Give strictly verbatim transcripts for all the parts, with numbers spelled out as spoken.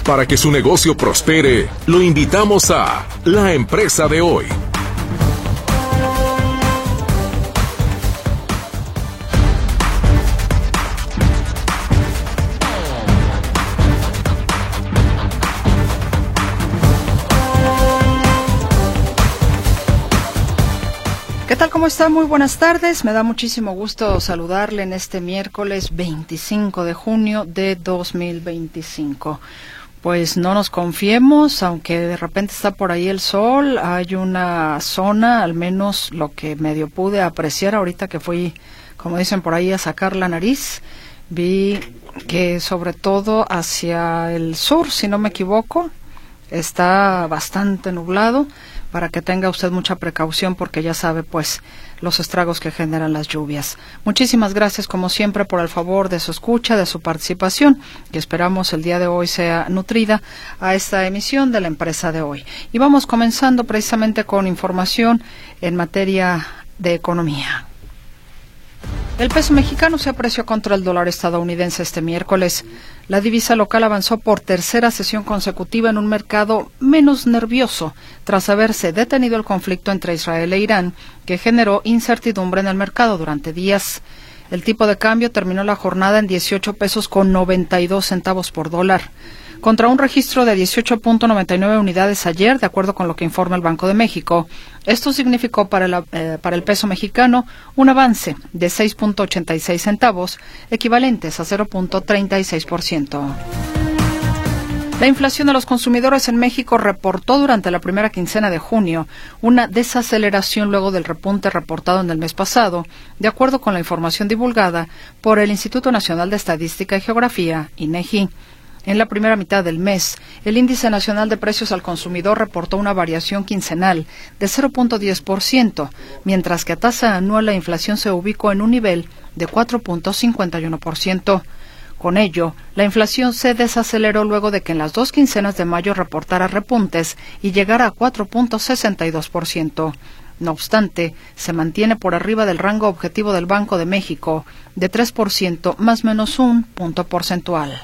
Para que su negocio prospere, lo invitamos a La Empresa de Hoy. ¿Qué tal? ¿Cómo está? Muy buenas tardes. Me da muchísimo gusto saludarle en este miércoles veinticinco de junio de dos mil veinticinco. Pues no nos confiemos, aunque de repente está por ahí el sol, hay una zona, al menos lo que medio pude apreciar ahorita que fui, como dicen por ahí, a sacar la nariz, vi que sobre todo hacia el sur, si no me equivoco, está bastante nublado, para que tenga usted mucha precaución porque ya sabe pues los estragos que generan las lluvias. Muchísimas gracias como siempre por el favor de su escucha, de su participación, que esperamos el día de hoy sea nutrida a esta emisión de La Empresa de Hoy. Y vamos comenzando precisamente con información en materia de economía. El peso mexicano se apreció contra el dólar estadounidense este miércoles. La divisa local avanzó por tercera sesión consecutiva en un mercado menos nervioso, tras haberse detenido el conflicto entre Israel e Irán, que generó incertidumbre en el mercado durante días. El tipo de cambio terminó la jornada en dieciocho pesos con noventa y dos centavos por dólar, contra un registro de dieciocho punto noventa y nueve unidades ayer, de acuerdo con lo que informa el Banco de México. Esto significó para el, eh, para el peso mexicano un avance de seis punto ochenta y seis centavos, equivalentes a cero punto treinta y seis por ciento. La inflación de los consumidores en México reportó durante la primera quincena de junio una desaceleración luego del repunte reportado en el mes pasado, de acuerdo con la información divulgada por el Instituto Nacional de Estadística y Geografía, INEGI. En la primera mitad del mes, el Índice Nacional de Precios al Consumidor reportó una variación quincenal de cero punto diez por ciento, mientras que a tasa anual la inflación se ubicó en un nivel de cuatro punto cincuenta y uno por ciento. Con ello, la inflación se desaceleró luego de que en las dos quincenas de mayo reportara repuntes y llegara a cuatro punto sesenta y dos por ciento. No obstante, se mantiene por arriba del rango objetivo del Banco de México de tres por ciento más menos un punto porcentual.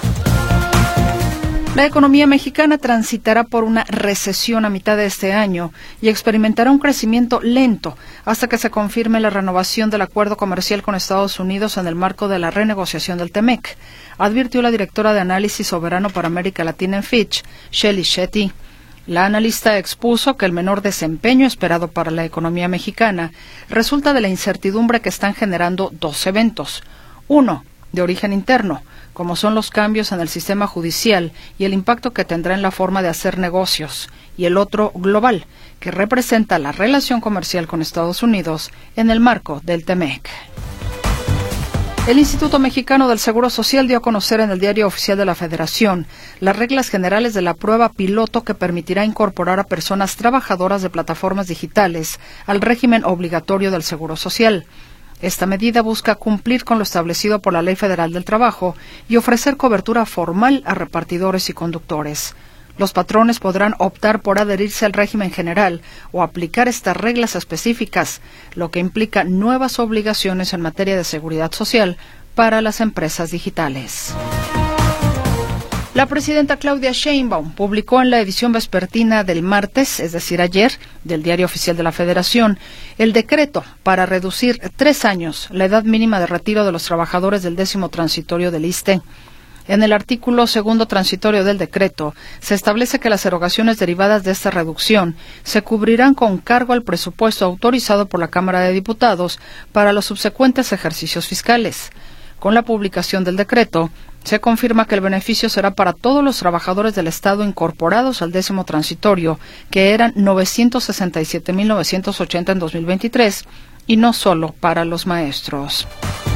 La economía mexicana transitará por una recesión a mitad de este año y experimentará un crecimiento lento hasta que se confirme la renovación del acuerdo comercial con Estados Unidos en el marco de la renegociación del TEMEC, advirtió la directora de Análisis Soberano para América Latina en Fitch, Shelly Shetty. La analista expuso que el menor desempeño esperado para la economía mexicana resulta de la incertidumbre que están generando dos eventos. Uno, de origen interno, como son los cambios en el sistema judicial y el impacto que tendrá en la forma de hacer negocios, y el otro global, que representa la relación comercial con Estados Unidos en el marco del TEMEC. El Instituto Mexicano del Seguro Social dio a conocer en el Diario Oficial de la Federación las reglas generales de la prueba piloto que permitirá incorporar a personas trabajadoras de plataformas digitales al régimen obligatorio del Seguro Social. Esta medida busca cumplir con lo establecido por la Ley Federal del Trabajo y ofrecer cobertura formal a repartidores y conductores. Los patrones podrán optar por adherirse al régimen general o aplicar estas reglas específicas, lo que implica nuevas obligaciones en materia de seguridad social para las empresas digitales. La presidenta Claudia Sheinbaum publicó en la edición vespertina del martes, es decir, ayer, del Diario Oficial de la Federación, el decreto para reducir tres años la edad mínima de retiro de los trabajadores del décimo transitorio del ISSSTE. En el artículo segundo transitorio del decreto, se establece que las erogaciones derivadas de esta reducción se cubrirán con cargo al presupuesto autorizado por la Cámara de Diputados para los subsecuentes ejercicios fiscales. Con la publicación del decreto, se confirma que el beneficio será para todos los trabajadores del Estado incorporados al décimo transitorio, que eran novecientos sesenta y siete mil novecientos ochenta en dos mil veintitrés, y no solo para los maestros.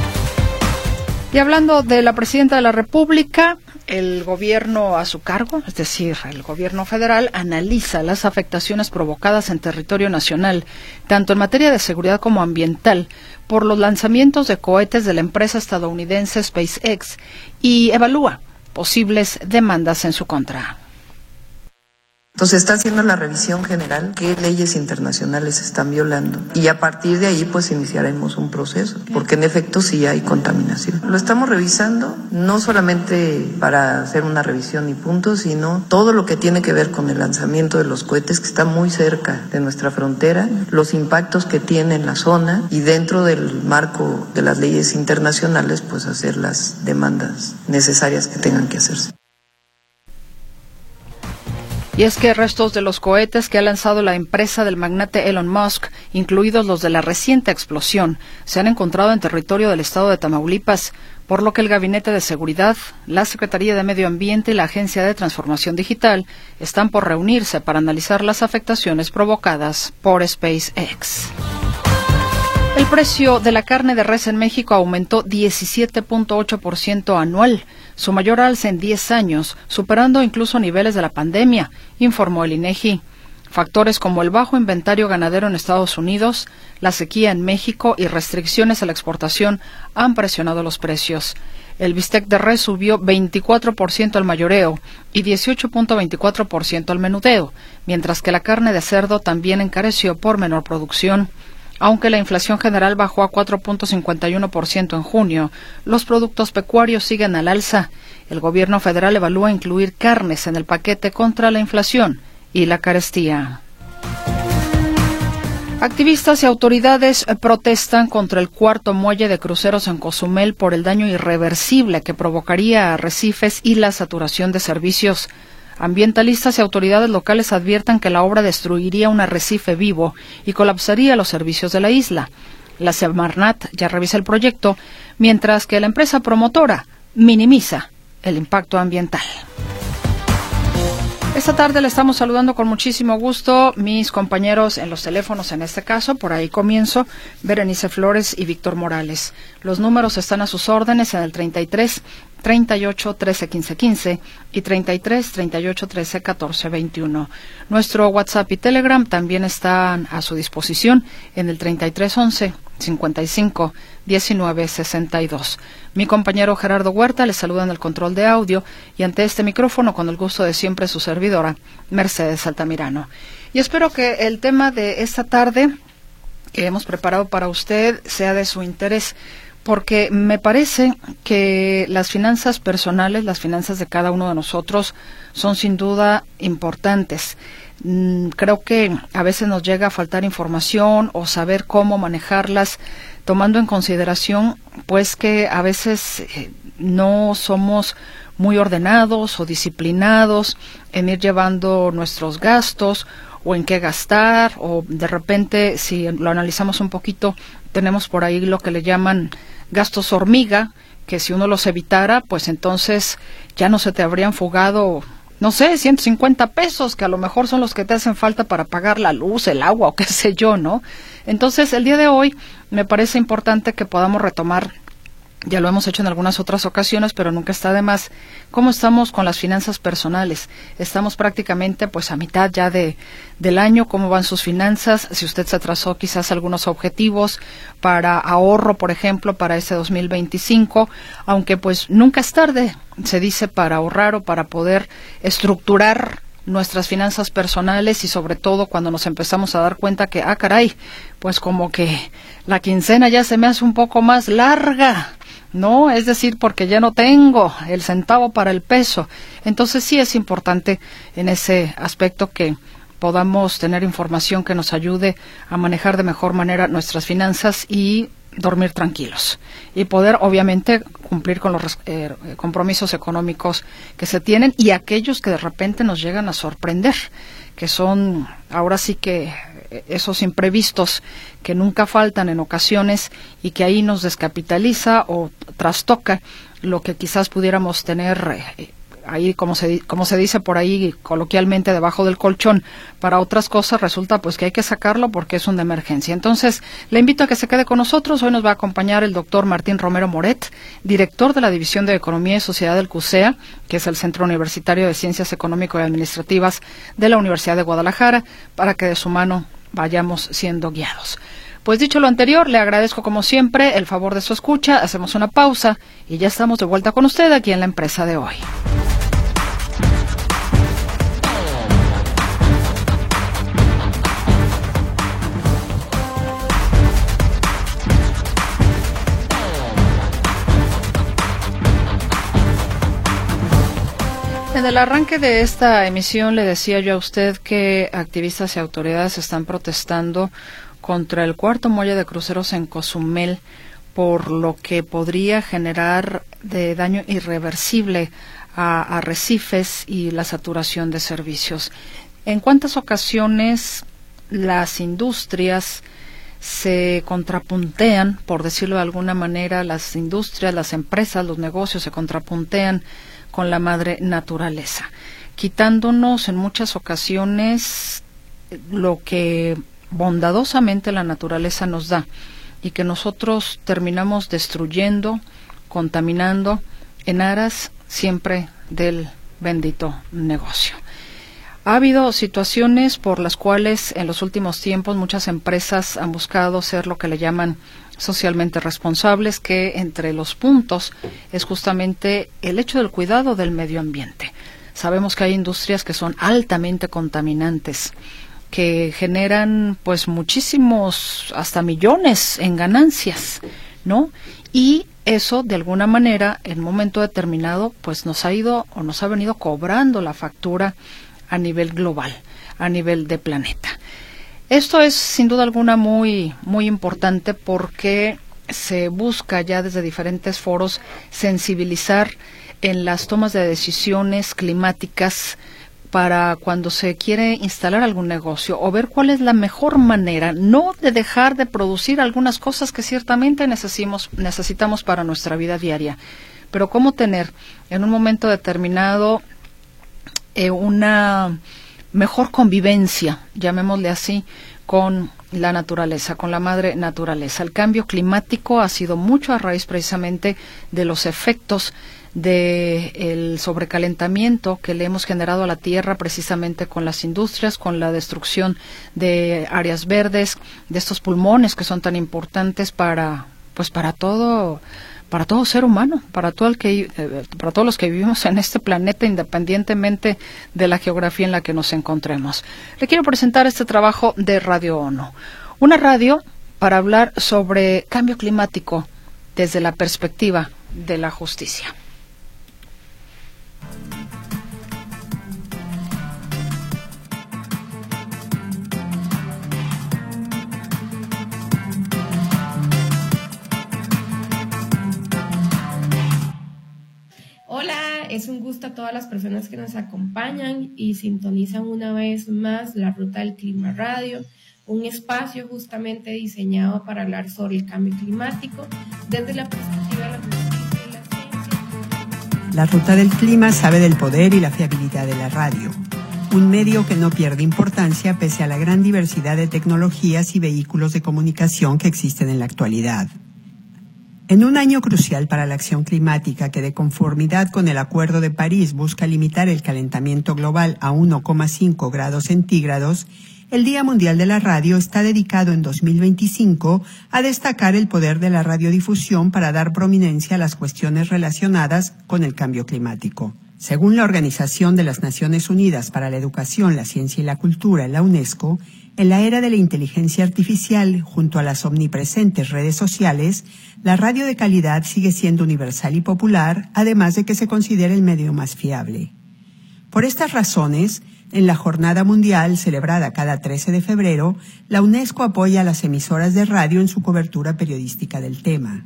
Y hablando de la presidenta de la República, el gobierno a su cargo, es decir, el gobierno federal, analiza las afectaciones provocadas en territorio nacional, tanto en materia de seguridad como ambiental, por los lanzamientos de cohetes de la empresa estadounidense SpaceX y evalúa posibles demandas en su contra. Entonces está haciendo la revisión general, qué leyes internacionales se están violando, y a partir de ahí pues iniciaremos un proceso, porque en efecto sí hay contaminación. Lo estamos revisando no solamente para hacer una revisión y punto, sino todo lo que tiene que ver con el lanzamiento de los cohetes, que está muy cerca de nuestra frontera, los impactos que tiene en la zona, y dentro del marco de las leyes internacionales pues hacer las demandas necesarias que tengan que hacerse. Y es que restos de los cohetes que ha lanzado la empresa del magnate Elon Musk, incluidos los de la reciente explosión, se han encontrado en territorio del estado de Tamaulipas, por lo que el Gabinete de Seguridad, la Secretaría de Medio Ambiente y la Agencia de Transformación Digital están por reunirse para analizar las afectaciones provocadas por SpaceX. El precio de la carne de res en México aumentó diecisiete punto ocho por ciento anual, su mayor alza en diez años, superando incluso niveles de la pandemia, informó el INEGI. Factores como el bajo inventario ganadero en Estados Unidos, la sequía en México y restricciones a la exportación han presionado los precios. El bistec de res subió veinticuatro por ciento al mayoreo y dieciocho punto veinticuatro por ciento al menudeo, mientras que la carne de cerdo también encareció por menor producción. Aunque la inflación general bajó a cuatro punto cincuenta y uno por ciento en junio, los productos pecuarios siguen al alza. El gobierno federal evalúa incluir carnes en el paquete contra la inflación y la carestía. Activistas y autoridades protestan contra el cuarto muelle de cruceros en Cozumel por el daño irreversible que provocaría a arrecifes y la saturación de servicios. Ambientalistas y autoridades locales advierten que la obra destruiría un arrecife vivo y colapsaría los servicios de la isla. La Semarnat ya revisa el proyecto, mientras que la empresa promotora minimiza el impacto ambiental. Esta tarde le estamos saludando con muchísimo gusto mis compañeros en los teléfonos, en este caso, por ahí comienzo, Berenice Flores y Víctor Morales. Los números están a sus órdenes en el treinta y tres, treinta y ocho, trece, quince, quince y treinta y tres, treinta y ocho, trece, catorce, veintiuno. Nuestro WhatsApp y Telegram también están a su disposición en el treinta y tres, once, cincuenta y cinco, diecinueve, sesenta y dos. Mi compañero Gerardo Huerta le saluda en el control de audio y ante este micrófono, con el gusto de siempre, su servidora, Mercedes Altamirano. Y espero que el tema de esta tarde que hemos preparado para usted sea de su interés, porque me parece que las finanzas personales, las finanzas de cada uno de nosotros, son sin duda importantes. Creo que a veces nos llega a faltar información o saber cómo manejarlas, tomando en consideración pues que a veces eh, no somos muy ordenados o disciplinados en ir llevando nuestros gastos o en qué gastar, o de repente, si lo analizamos un poquito, tenemos por ahí lo que le llaman gastos hormiga, que si uno los evitara, pues entonces ya no se te habrían fugado, no sé, ciento cincuenta pesos, que a lo mejor son los que te hacen falta para pagar la luz, el agua o qué sé yo, ¿no? Entonces, el día de hoy me parece importante que podamos retomar, ya lo hemos hecho en algunas otras ocasiones, pero nunca está de más, cómo estamos con las finanzas personales. Estamos prácticamente pues a mitad ya de del año, cómo van sus finanzas, si usted se trazó quizás algunos objetivos para ahorro, por ejemplo, para este dos mil veinticinco, aunque pues nunca es tarde, se dice, para ahorrar o para poder estructurar nuestras finanzas personales, y sobre todo cuando nos empezamos a dar cuenta que, ah, caray, pues como que la quincena ya se me hace un poco más larga, ¿no? Es decir, porque ya no tengo el centavo para el peso. Entonces sí es importante en ese aspecto que podamos tener información que nos ayude a manejar de mejor manera nuestras finanzas y dormir tranquilos y poder obviamente cumplir con los eh, compromisos económicos que se tienen y aquellos que de repente nos llegan a sorprender, que son ahora sí que esos imprevistos que nunca faltan en ocasiones y que ahí nos descapitaliza o trastoca lo que quizás pudiéramos tener eh, ahí, como se, como se dice por ahí coloquialmente, debajo del colchón. Para otras cosas resulta pues que hay que sacarlo porque es una emergencia. Entonces, le invito a que se quede con nosotros. Hoy nos va a acompañar el doctor Martín Romero Moret, director de la División de Economía y Sociedad del CUSEA, que es el Centro Universitario de Ciencias Económico y Administrativas de la Universidad de Guadalajara, para que de su mano vayamos siendo guiados. Pues dicho lo anterior, le agradezco como siempre el favor de su escucha. Hacemos una pausa y ya estamos de vuelta con usted aquí en La Empresa de Hoy. En el arranque de esta emisión le decía yo a usted que activistas y autoridades están protestando contra el cuarto muelle de cruceros en Cozumel por lo que podría generar de daño irreversible a arrecifes y la saturación de servicios. ¿En cuántas ocasiones las industrias se contrapuntean, por decirlo de alguna manera, las industrias, las empresas, los negocios se contrapuntean con la madre naturaleza, quitándonos en muchas ocasiones lo que bondadosamente la naturaleza nos da y que nosotros terminamos destruyendo, contaminando en aras siempre del bendito negocio? Ha habido situaciones por las cuales en los últimos tiempos muchas empresas han buscado ser lo que le llaman socialmente responsables, que entre los puntos es justamente el hecho del cuidado del medio ambiente. Sabemos que hay industrias que son altamente contaminantes, que generan pues muchísimos, hasta millones en ganancias, ¿no? Y eso de alguna manera en un momento determinado pues nos ha ido o nos ha venido cobrando la factura a nivel global, a nivel de planeta. Esto es sin duda alguna muy, muy importante porque se busca ya desde diferentes foros sensibilizar en las tomas de decisiones climáticas para cuando se quiere instalar algún negocio o ver cuál es la mejor manera, no de dejar de producir algunas cosas que ciertamente necesitamos, necesitamos para nuestra vida diaria, pero cómo tener en un momento determinado eh, una mejor convivencia, llamémosle así, con la naturaleza, con la madre naturaleza. El cambio climático ha sido mucho a raíz precisamente de los efectos del sobrecalentamiento que le hemos generado a la Tierra precisamente con las industrias, con la destrucción de áreas verdes, de estos pulmones que son tan importantes para, pues para todo, para todo ser humano, para todo el que, eh, para todos los que vivimos en este planeta, independientemente de la geografía en la que nos encontremos. Le quiero presentar este trabajo de Radio ONU, una radio para hablar sobre cambio climático desde la perspectiva de la justicia. Hola, es un gusto a todas las personas que nos acompañan y sintonizan una vez más la Ruta del Clima Radio, un espacio justamente diseñado para hablar sobre el cambio climático desde la perspectiva de la justicia y la ciencia. La Ruta del Clima sabe del poder y la fiabilidad de la radio, un medio que no pierde importancia pese a la gran diversidad de tecnologías y vehículos de comunicación que existen en la actualidad. En un año crucial para la acción climática que de conformidad con el Acuerdo de París busca limitar el calentamiento global a uno coma cinco grados centígrados, el Día Mundial de la Radio está dedicado en dos mil veinticinco a destacar el poder de la radiodifusión para dar prominencia a las cuestiones relacionadas con el cambio climático. Según la Organización de las Naciones Unidas para la Educación, la Ciencia y la Cultura, la UNESCO, en la era de la inteligencia artificial, junto a las omnipresentes redes sociales, la radio de calidad sigue siendo universal y popular, además de que se considera el medio más fiable. Por estas razones, en la Jornada Mundial, celebrada cada trece de febrero, la UNESCO apoya a las emisoras de radio en su cobertura periodística del tema.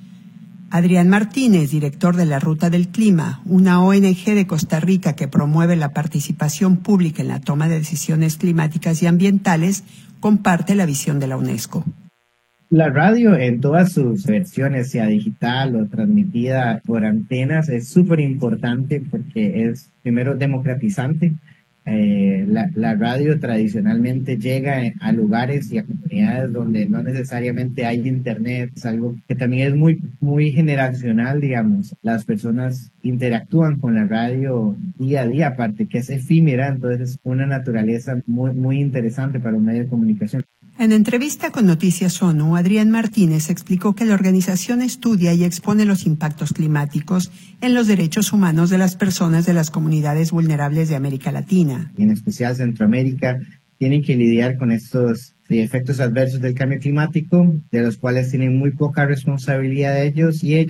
Adrián Martínez, director de la Ruta del Clima, una O N G de Costa Rica que promueve la participación pública en la toma de decisiones climáticas y ambientales, comparte la visión de la UNESCO. La radio en todas sus versiones, sea digital o transmitida por antenas, es súper importante porque es, primero, democratizante. Eh, la, la radio tradicionalmente llega a lugares y a comunidades donde no necesariamente hay internet. Es algo que también es muy, muy generacional, digamos. Las personas interactúan con la radio día a día, aparte que es efímera, entonces es una naturaleza muy, muy interesante para un medio de comunicación. En entrevista con Noticias ONU, Adrián Martínez explicó que la organización estudia y expone los impactos climáticos en los derechos humanos de las personas de las comunidades vulnerables de América Latina. Y en especial Centroamérica tienen que lidiar con estos sí, efectos adversos del cambio climático, de los cuales tienen muy poca responsabilidad ellos y ellas,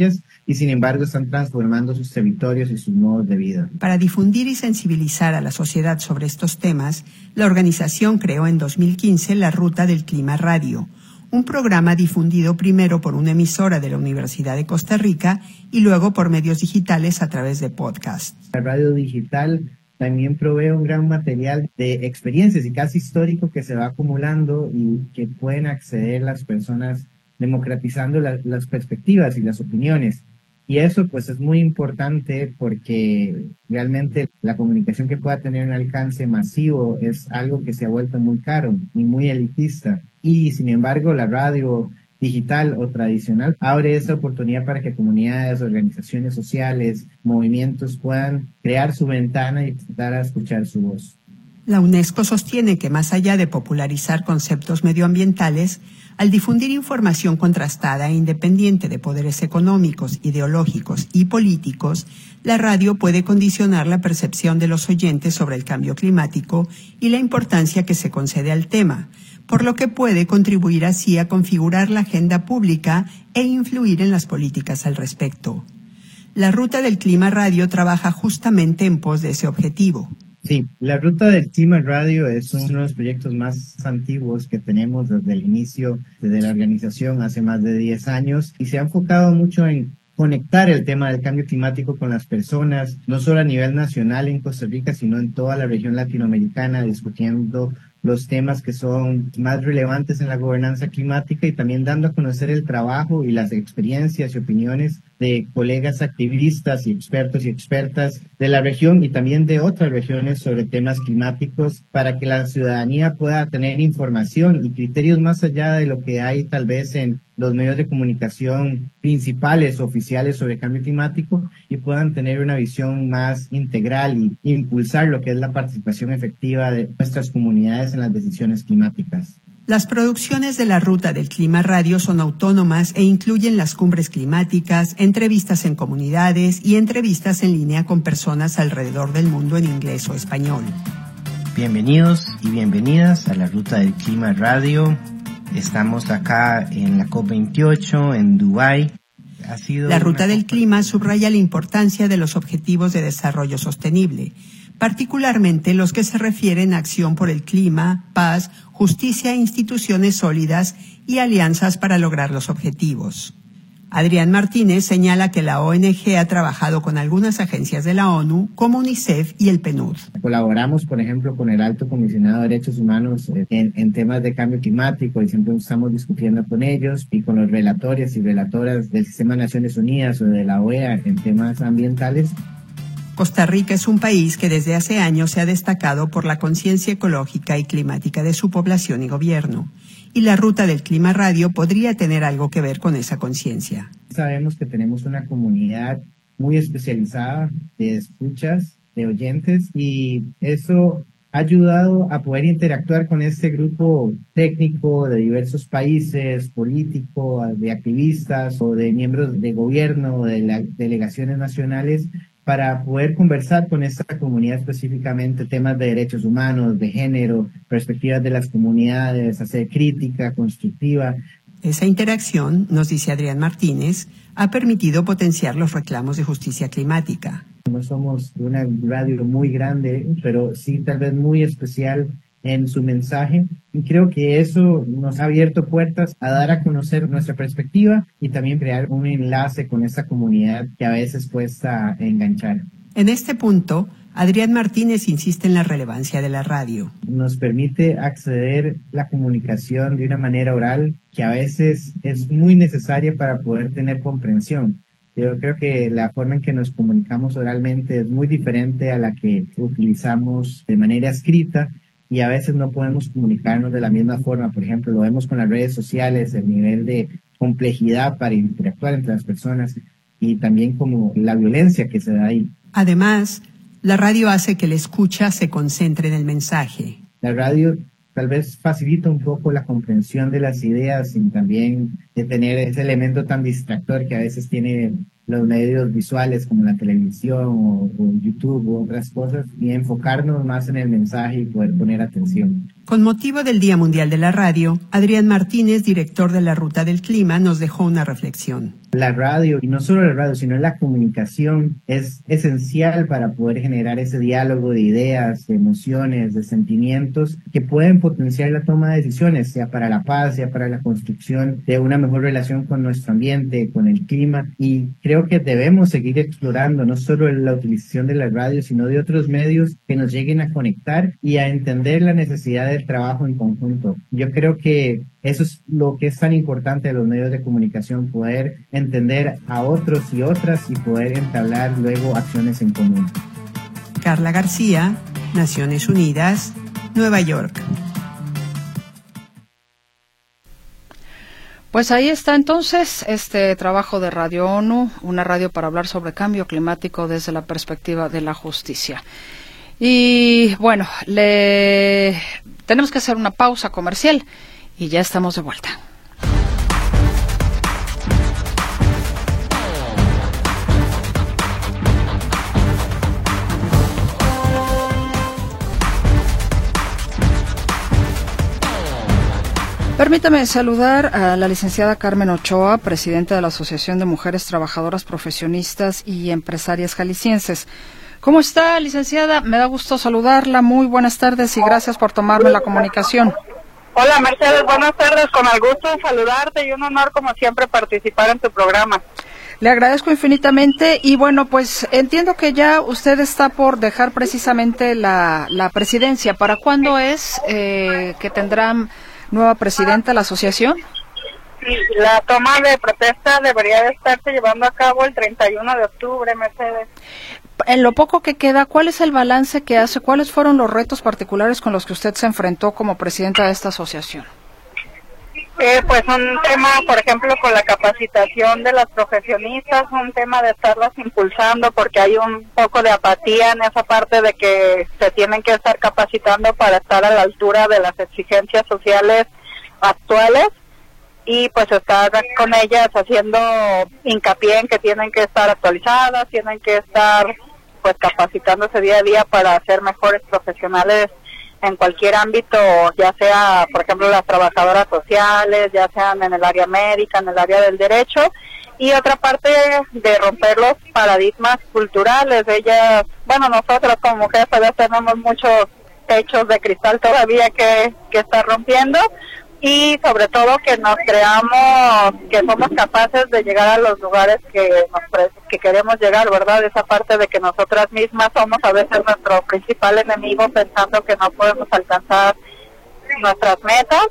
y sin embargo están transformando sus territorios y sus modos de vida. Para difundir y sensibilizar a la sociedad sobre estos temas, la organización creó en dos mil quince la Ruta del Clima Radio, un programa difundido primero por una emisora de la Universidad de Costa Rica y luego por medios digitales a través de podcasts. La radio digital también provee un gran material de experiencias y casi histórico que se va acumulando y que pueden acceder las personas democratizando la, las perspectivas y las opiniones. Y eso pues es muy importante porque realmente la comunicación que pueda tener un alcance masivo es algo que se ha vuelto muy caro y muy elitista. Y sin embargo la radio digital o tradicional abre esa oportunidad para que comunidades, organizaciones sociales, movimientos puedan crear su ventana y dar a escuchar su voz. La UNESCO sostiene que más allá de popularizar conceptos medioambientales, al difundir información contrastada e independiente de poderes económicos, ideológicos y políticos, la radio puede condicionar la percepción de los oyentes sobre el cambio climático y la importancia que se concede al tema, por lo que puede contribuir así a configurar la agenda pública e influir en las políticas al respecto. La Ruta del Clima Radio trabaja justamente en pos de ese objetivo. Sí, la Ruta del Clima Radio es uno de los proyectos más antiguos que tenemos desde el inicio de la organización hace más de diez años y se ha enfocado mucho en conectar el tema del cambio climático con las personas, no solo a nivel nacional en Costa Rica, sino en toda la región latinoamericana, discutiendo los temas que son más relevantes en la gobernanza climática y también dando a conocer el trabajo y las experiencias y opiniones de colegas activistas y expertos y expertas de la región y también de otras regiones sobre temas climáticos para que la ciudadanía pueda tener información y criterios más allá de lo que hay tal vez en los medios de comunicación principales oficiales sobre cambio climático y puedan tener una visión más integral y impulsar lo que es la participación efectiva de nuestras comunidades en las decisiones climáticas. Las producciones de la Ruta del Clima Radio son autónomas e incluyen las cumbres climáticas, entrevistas en comunidades y entrevistas en línea con personas alrededor del mundo en inglés o español. Bienvenidos y bienvenidas a la Ruta del Clima Radio. Estamos acá en la COP veintiocho en Dubái. Ha sido la Ruta del Clima subraya la importancia de los objetivos de desarrollo sostenible, particularmente los que se refieren a acción por el clima, paz, justicia, instituciones sólidas y alianzas para lograr los objetivos. Adrián Martínez señala que la O N G ha trabajado con algunas agencias de la ONU, como UNICEF y el P N U D. Colaboramos, por ejemplo, con el Alto Comisionado de Derechos Humanos en, en temas de cambio climático y siempre estamos discutiendo con ellos y con los relatores y relatoras del Sistema de Naciones Unidas o de la O E A en temas ambientales. Costa Rica es un país que desde hace años se ha destacado por la conciencia ecológica y climática de su población y gobierno, y la Ruta del Clima Radio podría tener algo que ver con esa conciencia. Sabemos que tenemos una comunidad muy especializada de escuchas, de oyentes, y eso ha ayudado a poder interactuar con este grupo técnico de diversos países, político, de activistas o de miembros de gobierno o de las delegaciones nacionales, para poder conversar con esta comunidad específicamente temas de derechos humanos, de género, perspectivas de las comunidades, hacer crítica constructiva. Esa interacción, nos dice Adrián Martínez, ha permitido potenciar los reclamos de justicia climática. No somos una radio muy grande, pero sí tal vez muy especial en su mensaje, y creo que eso nos ha abierto puertas a dar a conocer nuestra perspectiva y también crear un enlace con esta comunidad que a veces cuesta enganchar. En este punto, Adrián Martínez insiste en la relevancia de la radio. Nos permite acceder a la comunicación de una manera oral que a veces es muy necesaria para poder tener comprensión. Yo creo que la forma en que nos comunicamos oralmente es muy diferente a la que utilizamos de manera escrita, y a veces no podemos comunicarnos de la misma forma. Por ejemplo, lo vemos con las redes sociales, el nivel de complejidad para interactuar entre las personas y también como la violencia que se da ahí. Además, la radio hace que el escucha se concentre en el mensaje. La radio tal vez facilita un poco la comprensión de las ideas sin también de tener ese elemento tan distractor que a veces tiene los medios visuales como la televisión o, o YouTube u otras cosas y enfocarnos más en el mensaje y poder poner atención. Con motivo del Día Mundial de la Radio, Adrián Martínez, director de la Ruta del Clima, nos dejó una reflexión. La radio, y no solo la radio, sino la comunicación, es esencial para poder generar ese diálogo de ideas, de emociones, de sentimientos que pueden potenciar la toma de decisiones, sea para la paz, sea para la construcción de una mejor relación con nuestro ambiente, con el clima. Y creo que debemos seguir explorando no solo la utilización de la radio, sino de otros medios que nos lleguen a conectar y a entender la necesidad del trabajo en conjunto. Yo creo que eso es lo que es tan importante de los medios de comunicación, poder entender a otros y otras y poder entablar luego acciones en común. Carla García, Naciones Unidas, Nueva York. Pues ahí está entonces este trabajo de Radio ONU, una radio para hablar sobre cambio climático desde la perspectiva de la justicia. Y bueno, le tenemos que hacer una pausa comercial y ya estamos de vuelta. Permítame saludar a la licenciada Carmen Ochoa, presidenta de la Asociación de Mujeres Trabajadoras Profesionistas y Empresarias Jaliscienses. ¿Cómo está, licenciada? Me da gusto saludarla. Muy buenas tardes y gracias por tomarme la comunicación. Hola, Mercedes. Buenas tardes. Con el gusto de saludarte y un honor, como siempre, participar en tu programa. Le agradezco infinitamente y bueno, pues entiendo que ya usted está por dejar precisamente la, la presidencia. ¿Para cuándo es eh, que tendrán nueva presidenta la asociación? Sí, la toma de protesta debería de estarse llevando a cabo el treinta y uno de octubre, Mercedes. En lo poco que queda, ¿cuál es el balance que hace? ¿Cuáles fueron los retos particulares con los que usted se enfrentó como presidenta de esta asociación? Eh, pues un tema, por ejemplo, con la capacitación de las profesionistas, un tema de estarlas impulsando porque hay un poco de apatía en esa parte de que se tienen que estar capacitando para estar a la altura de las exigencias sociales actuales y pues estar con ellas haciendo hincapié en que tienen que estar actualizadas, tienen que estar pues capacitándose día a día para ser mejores profesionales en cualquier ámbito, ya sea, por ejemplo, las trabajadoras sociales, ya sean en el área médica, en el área del derecho, y otra parte de romper los paradigmas culturales. Ellas, bueno, nosotros como mujeres todavía tenemos muchos techos de cristal todavía que, que estar rompiendo, y sobre todo que nos creamos que somos capaces de llegar a los lugares que nos que queremos llegar, ¿verdad? Esa parte de que nosotras mismas somos a veces nuestro principal enemigo pensando que no podemos alcanzar nuestras metas.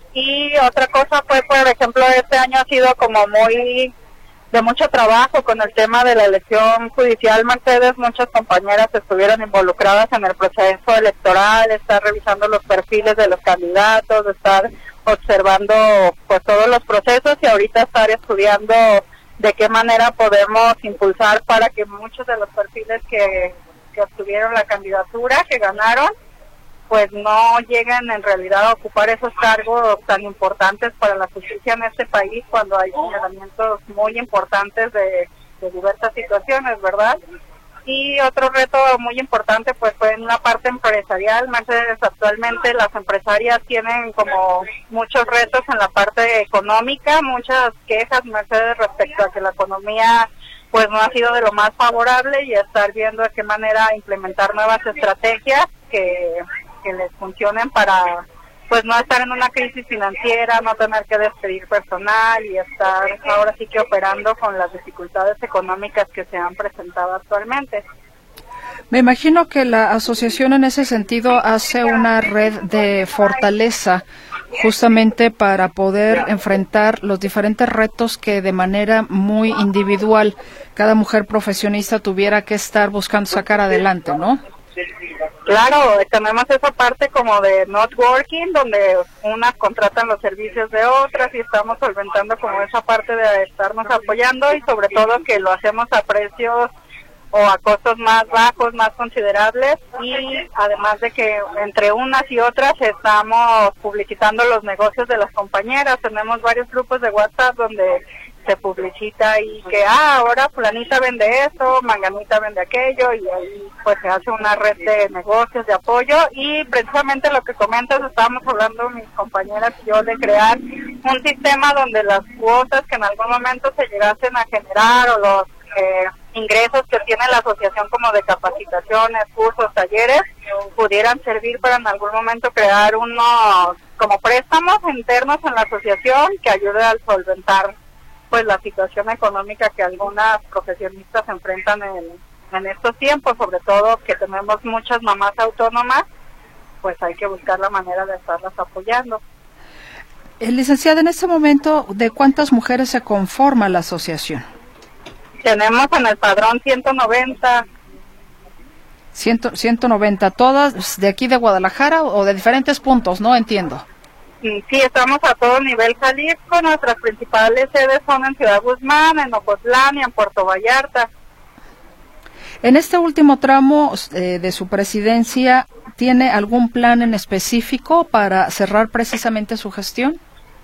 Y otra cosa fue, por ejemplo, este año ha sido como muy de mucho trabajo con el tema de la elección judicial, Mercedes. Muchas compañeras estuvieron involucradas en el proceso electoral, estar revisando los perfiles de los candidatos, estar observando pues todos los procesos y ahorita estar estudiando de qué manera podemos impulsar para que muchos de los perfiles que, que obtuvieron la candidatura, que ganaron, pues no lleguen en realidad a ocupar esos cargos tan importantes para la justicia en este país cuando hay señalamientos muy importantes de, de diversas situaciones, ¿verdad? Y otro reto muy importante pues fue en la parte empresarial. Mercedes, actualmente las empresarias tienen como muchos retos en la parte económica, muchas quejas, Mercedes, respecto a que la economía pues no ha sido de lo más favorable y estar viendo de qué manera implementar nuevas estrategias que, que les funcionen para pues no estar en una crisis financiera, no tener que despedir personal y estar ahora sí que operando con las dificultades económicas que se han presentado actualmente. Me imagino que la asociación en ese sentido hace una red de fortaleza justamente para poder enfrentar los diferentes retos que de manera muy individual cada mujer profesionista tuviera que estar buscando sacar adelante, ¿no? Claro, tenemos esa parte como de networking, donde unas contratan los servicios de otras y estamos solventando como esa parte de estarnos apoyando y sobre todo que lo hacemos a precios o a costos más bajos, más considerables y además de que entre unas y otras estamos publicitando los negocios de las compañeras. Tenemos varios grupos de WhatsApp donde se publicita y que, ah, ahora fulanita vende esto, manganita vende aquello, y ahí pues se hace una red de negocios, de apoyo, y precisamente lo que comentas, estábamos hablando mis compañeras y yo de crear un sistema donde las cuotas que en algún momento se llegasen a generar o los eh, ingresos que tiene la asociación como de capacitaciones, cursos, talleres, pudieran servir para en algún momento crear unos como préstamos internos en la asociación que ayude a solventar pues la situación económica que algunas profesionistas enfrentan en, en estos tiempos, sobre todo que tenemos muchas mamás autónomas, pues hay que buscar la manera de estarlas apoyando. Eh, licenciada, en este momento, ¿de cuántas mujeres se conforma la asociación? Tenemos en el padrón ciento noventa. ciento noventa, ¿todas de aquí de Guadalajara o de diferentes puntos? No entiendo. Sí, estamos a todo nivel Jalisco. Nuestras principales sedes son en Ciudad Guzmán, en Ocotlán y en Puerto Vallarta. En este último tramo eh, de su presidencia, ¿tiene algún plan en específico para cerrar precisamente su gestión?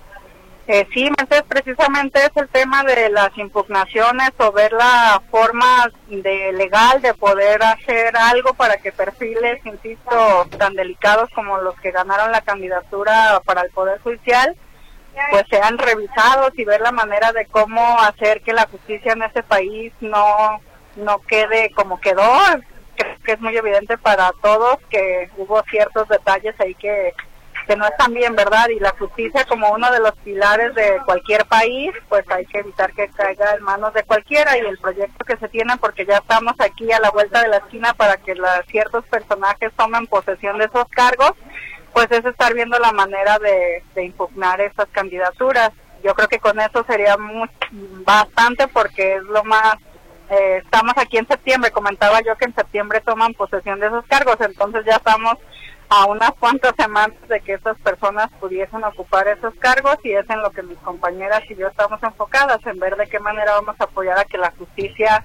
Eh, sí, Mercedes, precisamente es el tema de las impugnaciones o ver la forma de legal de poder hacer algo para que perfiles, insisto, tan delicados como los que ganaron la candidatura para el Poder Judicial, pues sean revisados y ver la manera de cómo hacer que la justicia en este país no, no quede como quedó. Creo que es muy evidente para todos que hubo ciertos detalles ahí que... que no están bien, ¿verdad? Y la justicia como uno de los pilares de cualquier país, pues hay que evitar que caiga en manos de cualquiera, y el proyecto que se tiene, porque ya estamos aquí a la vuelta de la esquina para que la, ciertos personajes tomen posesión de esos cargos, pues es estar viendo la manera de, de impugnar esas candidaturas. Yo creo que con eso sería muy, bastante, porque es lo más... Eh, estamos aquí en septiembre, comentaba yo que en septiembre toman posesión de esos cargos, entonces ya estamos a unas cuantas semanas de que esas personas pudiesen ocupar esos cargos, y es en lo que mis compañeras y yo estamos enfocadas, en ver de qué manera vamos a apoyar a que la justicia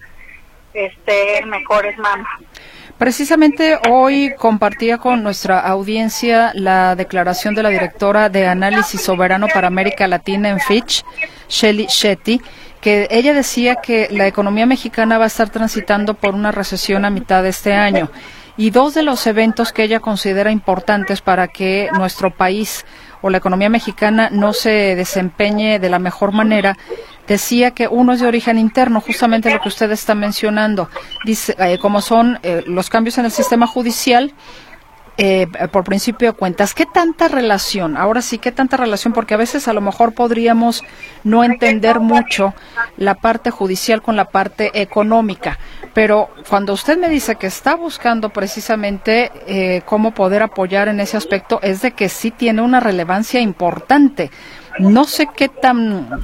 esté en mejores manos. Precisamente hoy compartía con nuestra audiencia la declaración de la directora de Análisis Soberano para América Latina en Fitch, Shelly Shetty, que ella decía que la economía mexicana va a estar transitando por una recesión a mitad de este año. Y dos de los eventos que ella considera importantes para que nuestro país o la economía mexicana no se desempeñe de la mejor manera, decía que uno es de origen interno, justamente lo que usted está mencionando, dice, eh, como son eh, los cambios en el sistema judicial, eh, por principio de cuentas. ¿Qué tanta relación? Ahora sí, ¿qué tanta relación? Porque a veces a lo mejor podríamos no entender mucho la parte judicial con la parte económica, pero cuando usted me dice que está buscando precisamente eh, cómo poder apoyar en ese aspecto, es de que sí tiene una relevancia importante. No sé qué tan...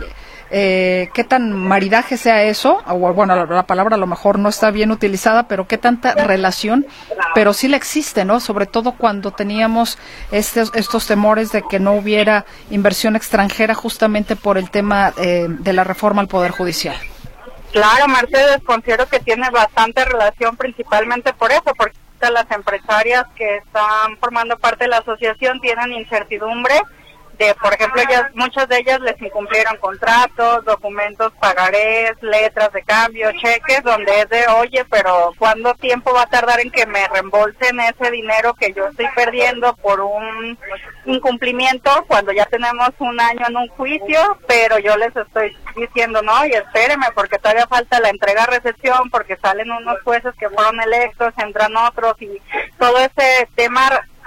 Eh, qué tan maridaje sea eso, o bueno, la, la palabra a lo mejor no está bien utilizada, pero qué tanta relación, pero sí la existe, ¿no? Sobre todo cuando teníamos estos, estos temores de que no hubiera inversión extranjera justamente por el tema eh, de la reforma al Poder Judicial. Claro, Mercedes, considero que tiene bastante relación, principalmente por eso, porque las empresarias que están formando parte de la asociación tienen incertidumbre de, por ejemplo, ellas, muchas de ellas les incumplieron contratos, documentos, pagarés, letras de cambio, cheques, donde es de, oye, pero ¿cuánto tiempo va a tardar en que me reembolsen ese dinero que yo estoy perdiendo por un incumplimiento cuando ya tenemos un año en un juicio? Pero yo les estoy diciendo, no, y espéreme, porque todavía falta la entrega-recepción, porque salen unos jueces que fueron electos, entran otros, y todo ese tema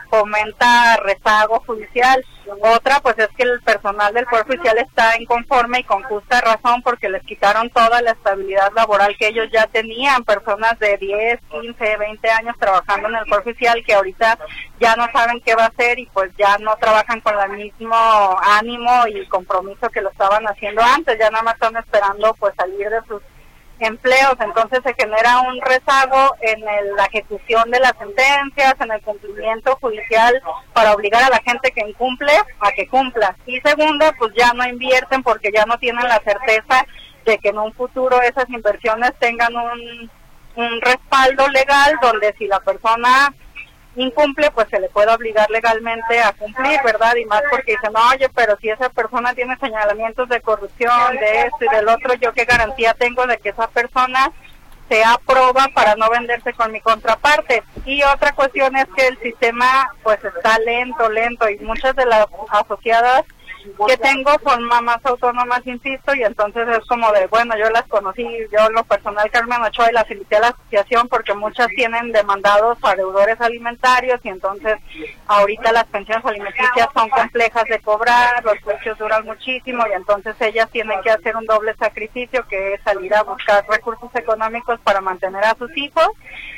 fomenta rezago judicial. Otra, pues es que el personal del Poder Judicial está inconforme, y con justa razón, porque les quitaron toda la estabilidad laboral que ellos ya tenían, personas de diez, quince, veinte años trabajando en el Poder Judicial, que ahorita ya no saben qué va a hacer, y pues ya no trabajan con el mismo ánimo y compromiso que lo estaban haciendo antes, ya nada más están esperando pues salir de sus empleos. Entonces se genera un rezago en el, la ejecución de las sentencias, en el cumplimiento judicial, para obligar a la gente que incumple a que cumpla. Y segunda, pues ya no invierten porque ya no tienen la certeza de que en un futuro esas inversiones tengan un, un respaldo legal, donde si la persona incumple, pues se le puede obligar legalmente a cumplir, ¿verdad? Y más porque dicen, no, oye, pero si esa persona tiene señalamientos de corrupción, de esto y del otro, ¿yo qué garantía tengo de que esa persona se aprueba para no venderse con mi contraparte? Y otra cuestión es que el sistema pues está lento, lento, y muchas de las asociadas que tengo son mamás autónomas, insisto, y entonces es como de, bueno, yo las conocí, yo en lo personal, Carmen Ochoa, y las invité a la asociación porque muchas tienen demandados a deudores alimentarios, y entonces ahorita las pensiones alimenticias son complejas de cobrar, los juicios duran muchísimo, y entonces ellas tienen que hacer un doble sacrificio, que es salir a buscar recursos económicos para mantener a sus hijos,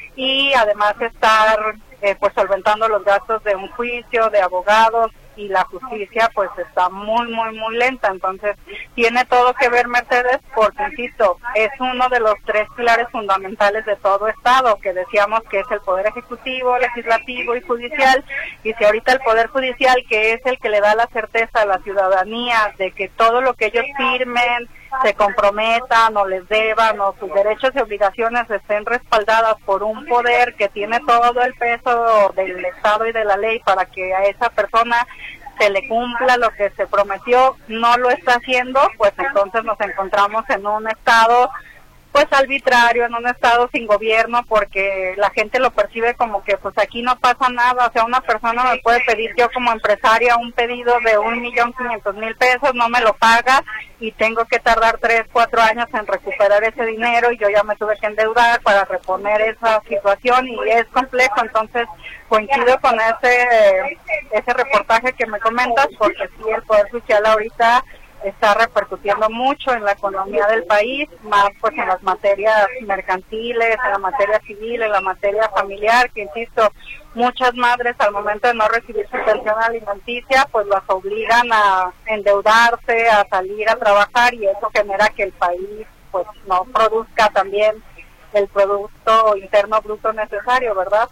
y además estar eh, pues solventando los gastos de un juicio, de abogados, y la justicia pues está muy, muy, muy lenta. Entonces tiene todo que ver, Mercedes, porque, insisto, es uno de los tres pilares fundamentales de todo Estado, que decíamos que es el Poder Ejecutivo, Legislativo y Judicial, y si ahorita el Poder Judicial, que es el que le da la certeza a la ciudadanía de que todo lo que ellos firmen, se comprometan o les deban, o sus derechos y obligaciones estén respaldadas por un poder que tiene todo el peso del Estado y de la ley para que a esa persona se le cumpla lo que se prometió, no lo está haciendo, pues entonces nos encontramos en un estado pues arbitrario, en un estado sin gobierno, porque la gente lo percibe como que pues aquí no pasa nada. O sea, una persona me puede pedir, yo como empresaria, un pedido de un millón quinientos mil pesos, no me lo paga y tengo que tardar tres, cuatro años en recuperar ese dinero, y yo ya me tuve que endeudar para reponer esa situación, y es complejo. Entonces coincido con ese ese reportaje que me comentas, porque sí, el Poder Judicial ahorita está repercutiendo mucho en la economía del país, más pues en las materias mercantiles, en la materia civil, en la materia familiar, que insisto, muchas madres al momento de no recibir su pensión alimenticia, pues las obligan a endeudarse, a salir a trabajar, y eso genera que el país pues no produzca también el producto interno bruto necesario, ¿verdad?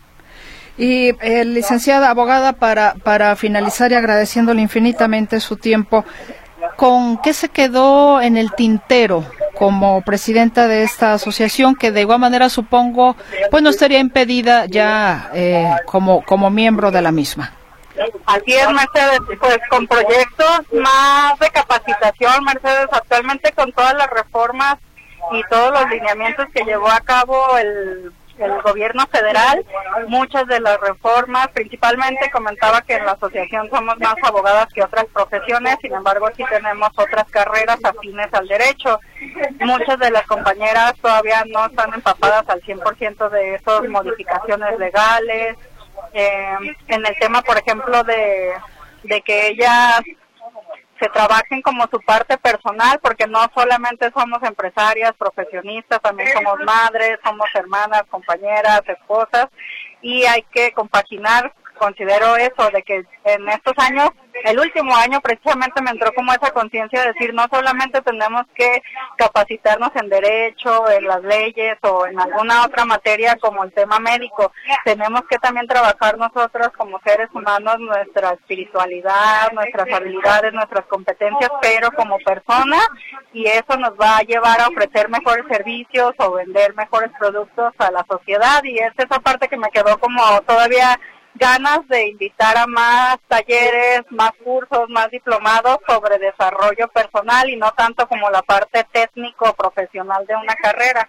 Y eh, licenciada abogada, para para finalizar y agradeciéndole infinitamente su tiempo, ¿con qué se quedó en el tintero como presidenta de esta asociación, que de igual manera supongo pues no estaría impedida ya eh, como como miembro de la misma? Así es, Mercedes, pues con proyectos más de capacitación, Mercedes, actualmente con todas las reformas y todos los lineamientos que llevó a cabo el el gobierno federal, muchas de las reformas, principalmente comentaba que en la asociación somos más abogadas que otras profesiones, sin embargo sí tenemos otras carreras afines al derecho. Muchas de las compañeras todavía no están empapadas al cien por ciento de esas modificaciones legales. Eh, en el tema, por ejemplo, de, de que ellas se trabajen como su parte personal, porque no solamente somos empresarias, profesionistas, también somos madres, somos hermanas, compañeras, esposas, y hay que compaginar. Considero eso, de que en estos años, el último año precisamente me entró como esa conciencia de decir, no solamente tenemos que capacitarnos en derecho, en las leyes o en alguna otra materia como el tema médico, tenemos que también trabajar nosotros como seres humanos nuestra espiritualidad, nuestras habilidades, nuestras competencias, pero como persona, y eso nos va a llevar a ofrecer mejores servicios o vender mejores productos a la sociedad, y es esa parte que me quedó como todavía ganas de invitar a más talleres, más cursos, más diplomados sobre desarrollo personal, y no tanto como la parte técnico profesional de una carrera.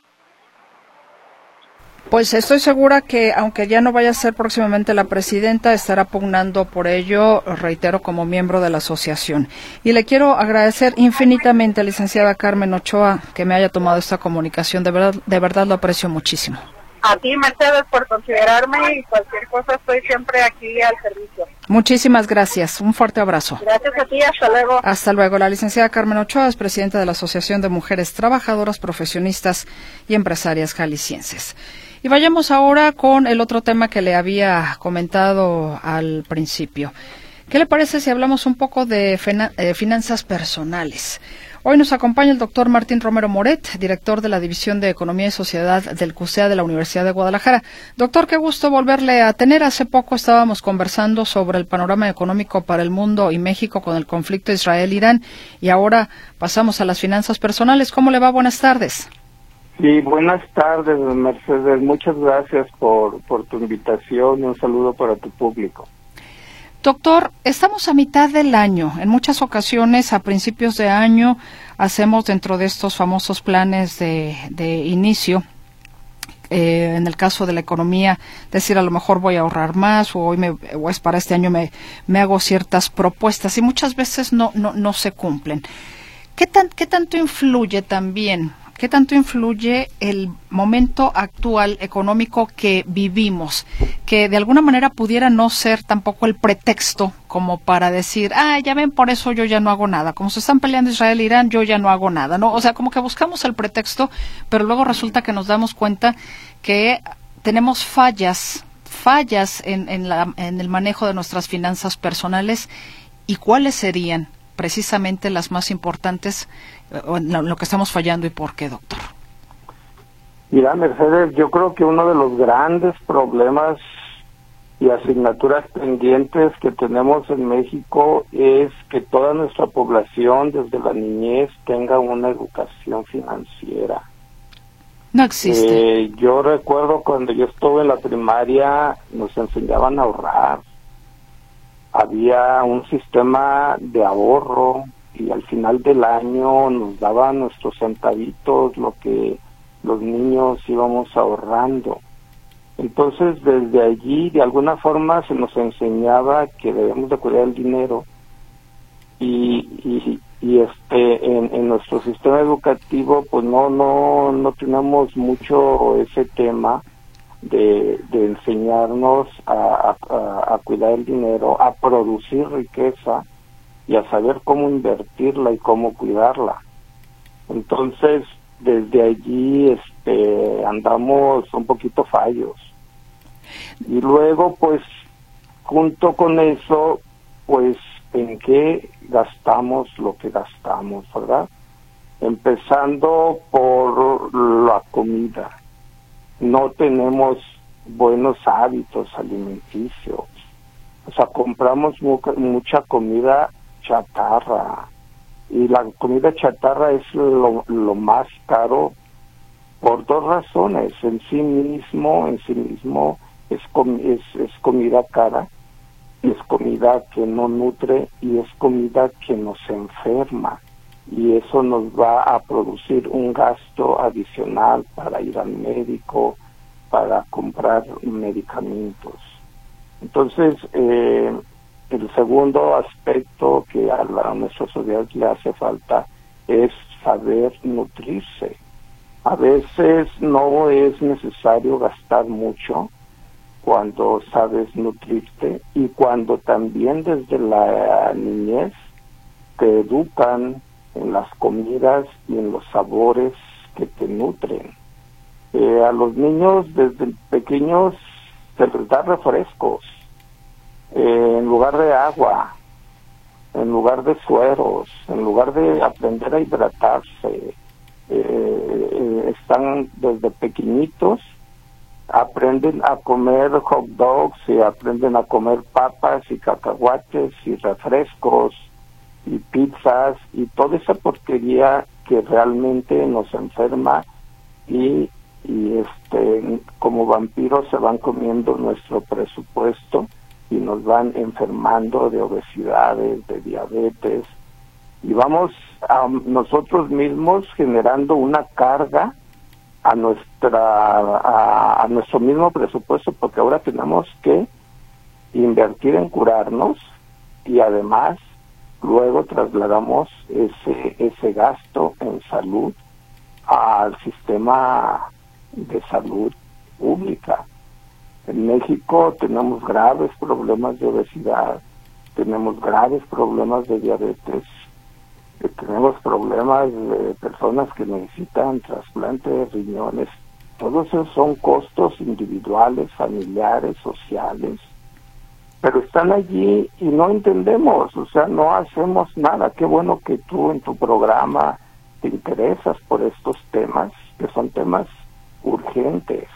Pues estoy segura que, aunque ya no vaya a ser próximamente la presidenta, estará pugnando por ello, reitero, como miembro de la asociación. Y le quiero agradecer infinitamente, licenciada Carmen Ochoa, que me haya tomado esta comunicación. De verdad, de verdad lo aprecio muchísimo. A ti, Mercedes, por considerarme, y cualquier cosa estoy siempre aquí al servicio. Muchísimas gracias. Un fuerte abrazo. Gracias a ti. Hasta luego. Hasta luego. La licenciada Carmen Ochoa es presidenta de la Asociación de Mujeres Trabajadoras, Profesionistas y Empresarias Jaliscienses. Y vayamos ahora con el otro tema que le había comentado al principio. ¿Qué le parece si hablamos un poco de fina- eh, finanzas personales? Hoy nos acompaña el doctor Martín Romero Moret, director de la División de Economía y Sociedad del C U S E A de la Universidad de Guadalajara. Doctor, qué gusto volverle a tener. Hace poco estábamos conversando sobre el panorama económico para el mundo y México con el conflicto Israel-Irán, y ahora pasamos a las finanzas personales. ¿Cómo le va? Buenas tardes. Sí, buenas tardes, Mercedes. Muchas gracias por, por tu invitación y un saludo para tu público. Doctor, estamos a mitad del año. En muchas ocasiones, a principios de año, hacemos dentro de estos famosos planes de, de inicio, eh, en el caso de la economía, decir a lo mejor voy a ahorrar más o hoy me, o es para este año me, me hago ciertas propuestas y muchas veces no, no, no se cumplen. ¿Qué tan, qué tanto influye también? ¿Qué tanto influye el momento actual económico que vivimos? Que de alguna manera pudiera no ser tampoco el pretexto como para decir, ah, ya ven, por eso yo ya no hago nada. Como se están peleando Israel e Irán, yo ya no hago nada, ¿no? O sea, como que buscamos el pretexto, pero luego resulta que nos damos cuenta que tenemos fallas, fallas en, en, la, en el manejo de nuestras finanzas personales. ¿Y cuáles serían precisamente las más importantes, en lo que estamos fallando y por qué, doctor? Mira, Mercedes, yo creo que uno de los grandes problemas y asignaturas pendientes que tenemos en México es que toda nuestra población desde la niñez tenga una educación financiera. No existe. Eh, yo recuerdo cuando yo estuve en la primaria nos enseñaban a ahorrar. Había un sistema de ahorro y al final del año nos daban nuestros centavitos, lo que los niños íbamos ahorrando. Entonces, desde allí, de alguna forma, se nos enseñaba que debemos de cuidar el dinero y, y, y este en, en nuestro sistema educativo, pues no no no tenemos mucho ese tema de, de enseñarnos a, a, a cuidar el dinero, a producir riqueza y a saber cómo invertirla y cómo cuidarla. Entonces, desde allí este andamos un poquito fallos. Y luego, pues, junto con eso, pues, ¿en qué gastamos lo que gastamos, verdad? Empezando por la comida. No tenemos buenos hábitos alimenticios. O sea, compramos mucha, mucha comida chatarra. Y la comida chatarra es lo, lo más caro por dos razones. En sí mismo, en sí mismo es, com es, es comida cara, es comida que no nutre y es comida que nos enferma. Y eso nos va a producir un gasto adicional para ir al médico, para comprar medicamentos. Entonces, eh, el segundo aspecto que a, la, a nuestra sociedad le hace falta es saber nutrirse. A veces no es necesario gastar mucho cuando sabes nutrirte y cuando también desde la niñez te educan en las comidas y en los sabores que te nutren. Eh, a los niños desde pequeños se les da refrescos, eh, en lugar de agua, en lugar de sueros, en lugar de aprender a hidratarse. Eh, eh, están desde pequeñitos, aprenden a comer hot dogs y aprenden a comer papas y cacahuates y refrescos y pizzas y toda esa porquería que realmente nos enferma y, y este como vampiros se van comiendo nuestro presupuesto y nos van enfermando de obesidades, de diabetes y vamos a nosotros mismos generando una carga a nuestra a, a nuestro mismo presupuesto porque ahora tenemos que invertir en curarnos y además luego trasladamos ese ese gasto en salud al sistema de salud pública. En México tenemos graves problemas de obesidad, tenemos graves problemas de diabetes, eh, tenemos problemas de personas que necesitan trasplante de riñones. Todos esos son costos individuales, familiares, sociales, pero están allí y no entendemos, o sea, no hacemos nada. Qué bueno que tú en tu programa te interesas por estos temas, que son temas urgentes.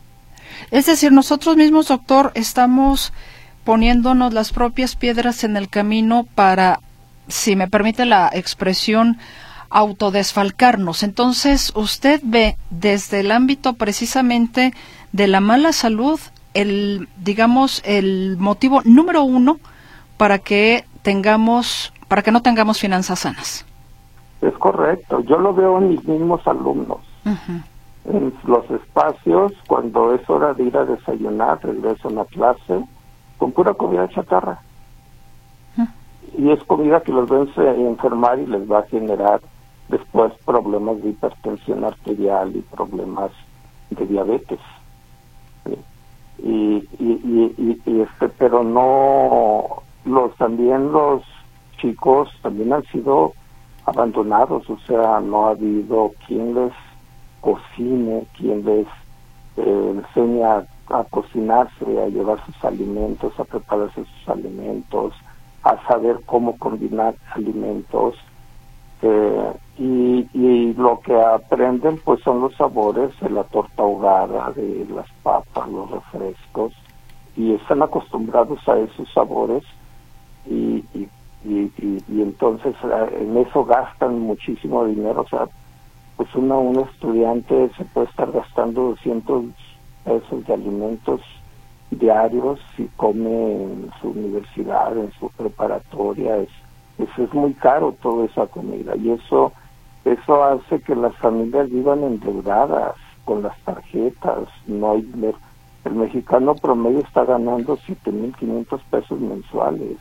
Es decir, nosotros mismos, doctor, estamos poniéndonos las propias piedras en el camino para, si me permite la expresión, autodesfalcarnos. Entonces, usted ve desde el ámbito precisamente de la mala salud, el, digamos, el motivo número uno para que tengamos, para que no tengamos finanzas sanas. Es correcto, yo lo veo en mis mismos alumnos. Uh-huh. En los espacios, cuando es hora de ir a desayunar, regresan a clase con pura comida chatarra. Uh-huh. Y es comida que los ven enfermar y les va a generar después problemas de hipertensión arterial y problemas de diabetes. ¿Sí? Y, y, y, y, y este, pero no, los también los chicos también han sido abandonados, o sea, no ha habido quien les cocine, quien les eh, enseñe a, a cocinarse, a llevar sus alimentos, a prepararse sus alimentos, a saber cómo combinar alimentos, eh, y, y lo que aprenden pues son los sabores de la torta ahogada, de las papas, los refrescos, y están acostumbrados a esos sabores y, y Y, y, y entonces en eso gastan muchísimo dinero. O sea, pues una, un estudiante se puede estar gastando doscientos pesos de alimentos diarios si come en su universidad, en su preparatoria. Es, es, es muy caro toda esa comida, y eso eso hace que las familias vivan endeudadas con las tarjetas. No hay, el mexicano promedio está ganando siete mil quinientos pesos mensuales.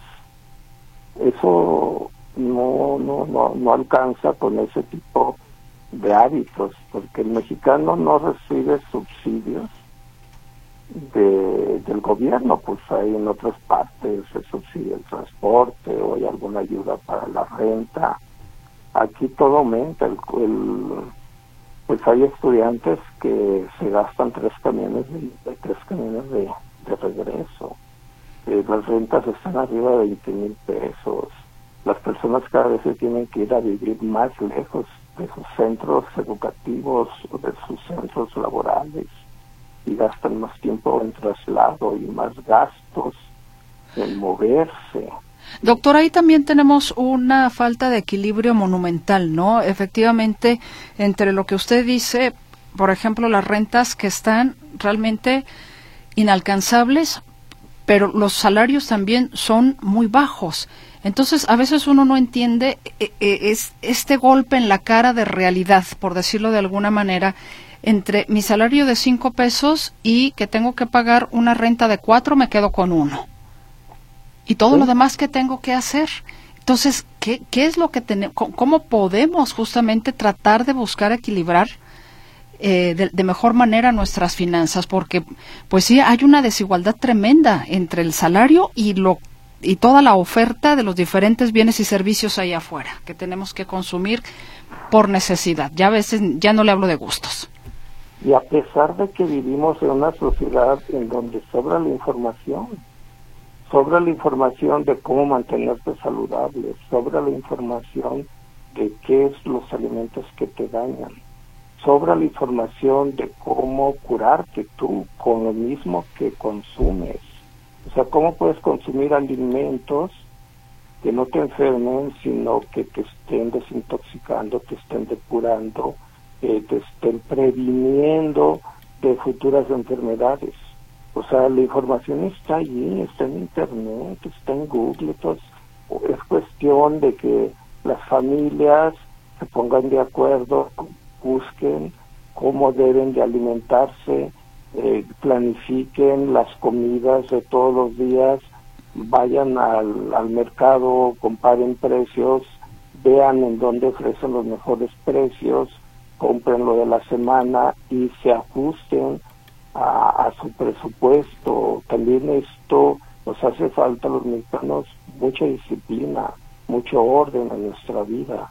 Eso no, no, no, no alcanza con ese tipo de hábitos, porque el mexicano no recibe subsidios de, del gobierno, pues hay en otras partes se subsidia el transporte o hay alguna ayuda para la renta. Aquí todo aumenta, el, el, pues hay estudiantes que se gastan tres camiones de, de tres camiones de, de regreso. Eh, las rentas están arriba de veinte mil pesos. Las personas cada vez se tienen que ir a vivir más lejos de sus centros educativos o de sus centros laborales y gastan más tiempo en traslado y más gastos en moverse. Doctor, ahí también tenemos una falta de equilibrio monumental, ¿no? Efectivamente, entre lo que usted dice, por ejemplo, las rentas que están realmente inalcanzables, pero los salarios también son muy bajos. Entonces, a veces uno no entiende eh, eh, es este golpe en la cara de realidad, por decirlo de alguna manera, entre mi salario de cinco pesos y que tengo que pagar una renta de cuatro, me quedo con uno. Y todo ¿Sí? lo demás que tengo que hacer. Entonces, ¿qué, qué es lo que tenemos? ¿Cómo podemos justamente tratar de buscar equilibrar Eh, de, de mejor manera nuestras finanzas? Porque pues sí, hay una desigualdad tremenda entre el salario y lo y toda la oferta de los diferentes bienes y servicios ahí afuera que tenemos que consumir por necesidad. Ya a veces ya no le hablo de gustos. Y a pesar de que vivimos en una sociedad en donde sobra la información, sobra la información de cómo mantenerte saludable, sobra la información de qué es los alimentos que te dañan, sobra la información de cómo curarte tú con lo mismo que consumes. O sea, cómo puedes consumir alimentos que no te enfermen, sino que te estén desintoxicando, te estén depurando, eh, te estén previniendo de futuras enfermedades. O sea, la información está allí, está en Internet, está en Google. Entonces, es cuestión de que las familias se pongan de acuerdo, busquen cómo deben de alimentarse, eh, planifiquen las comidas de todos los días, vayan al, al mercado, comparen precios, vean en dónde ofrecen los mejores precios, compren lo de la semana y se ajusten a, a su presupuesto. También esto nos hace falta a los mexicanos mucha disciplina, mucho orden en nuestra vida.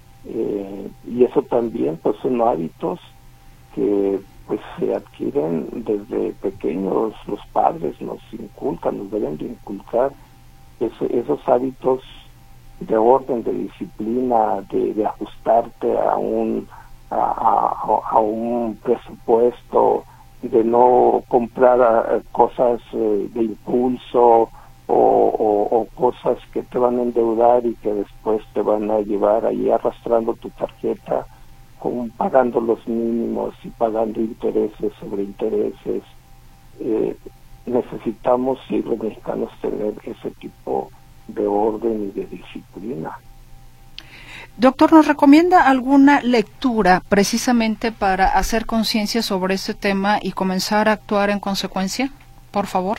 Eh, y eso también pues son hábitos que pues se adquieren desde pequeños. Los padres nos inculcan, nos deben de inculcar eso, esos hábitos de orden, de disciplina, de, de ajustarte a un a, a, a un presupuesto, de no comprar uh, cosas uh, de impulso, o, o, o cosas que te van a endeudar y que después te van a llevar ahí arrastrando tu tarjeta, con, pagando los mínimos y pagando intereses sobre intereses. Eh, necesitamos, sí, los mexicanos, tener ese tipo de orden y de disciplina. Doctor, ¿nos recomienda alguna lectura precisamente para hacer conciencia sobre este tema y comenzar a actuar en consecuencia? Por favor.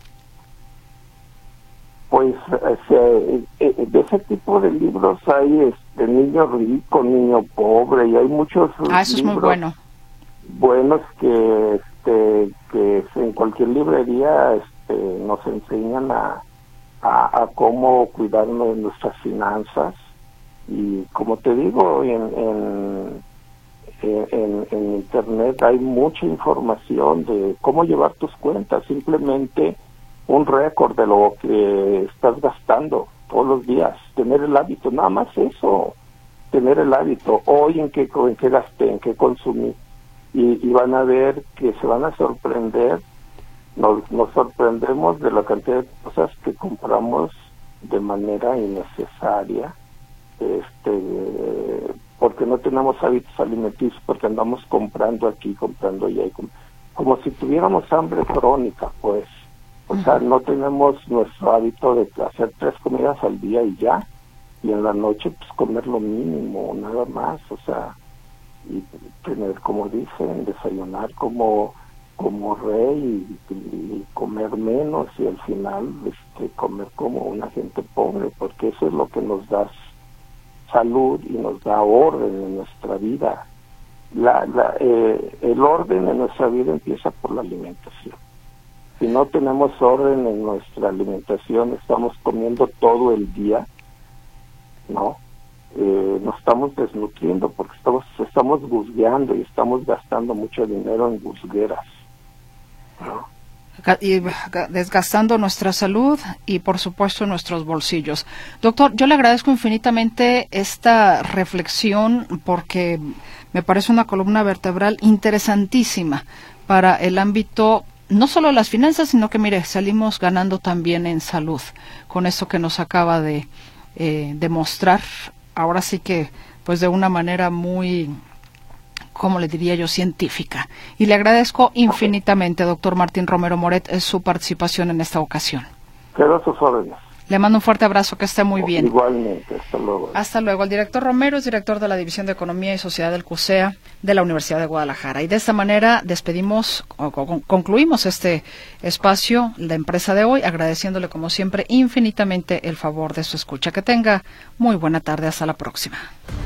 Pues eh, eh, de ese tipo de libros hay este Niño Rico, Niño Pobre, y hay muchos ah, eso libros es muy bueno. buenos que, este, que en cualquier librería este, nos enseñan a, a, a cómo cuidarnos de nuestras finanzas. Y como te digo, en, en, en, en internet hay mucha información de cómo llevar tus cuentas, simplemente un récord de lo que estás gastando todos los días, tener el hábito, nada más eso, tener el hábito, hoy en qué, en qué gasté, en qué consumí, y, y van a ver que se van a sorprender, nos, nos sorprendemos de la cantidad de cosas que compramos de manera innecesaria, este porque no tenemos hábitos alimenticios, porque andamos comprando aquí, comprando allá, y com- como si tuviéramos hambre crónica, pues, o sea, no tenemos nuestro hábito de hacer tres comidas al día y ya, y en la noche pues comer lo mínimo, nada más, o sea, y tener, como dicen, desayunar como como rey y, y comer menos, y al final este comer como una gente pobre, porque eso es lo que nos da salud y nos da orden en nuestra vida. La, la, eh, el orden en nuestra vida empieza por la alimentación. Si no tenemos orden en nuestra alimentación, estamos comiendo todo el día, ¿no? Eh, nos estamos desnutriendo porque estamos estamos guzgueando y estamos gastando mucho dinero en guzgueras, ¿no? Y desgastando nuestra salud y, por supuesto, nuestros bolsillos. Doctor, yo le agradezco infinitamente esta reflexión porque me parece una columna vertebral interesantísima para el ámbito no solo de las finanzas, sino que, mire, salimos ganando también en salud con esto que nos acaba de eh, demostrar. Ahora sí que, pues, de una manera muy, como le diría yo, científica. Y le agradezco infinitamente, doctor Martín Romero Moret, su participación en esta ocasión. Quedo a sus órdenes. Le mando un fuerte abrazo, que esté muy bien. Igualmente, hasta luego. Hasta luego. El director Romero es director de la División de Economía y Sociedad del CUSEA de la Universidad de Guadalajara. Y de esta manera despedimos, o concluimos este espacio, la empresa de hoy, agradeciéndole como siempre infinitamente el favor de su escucha. Que tenga muy buena tarde. Hasta la próxima.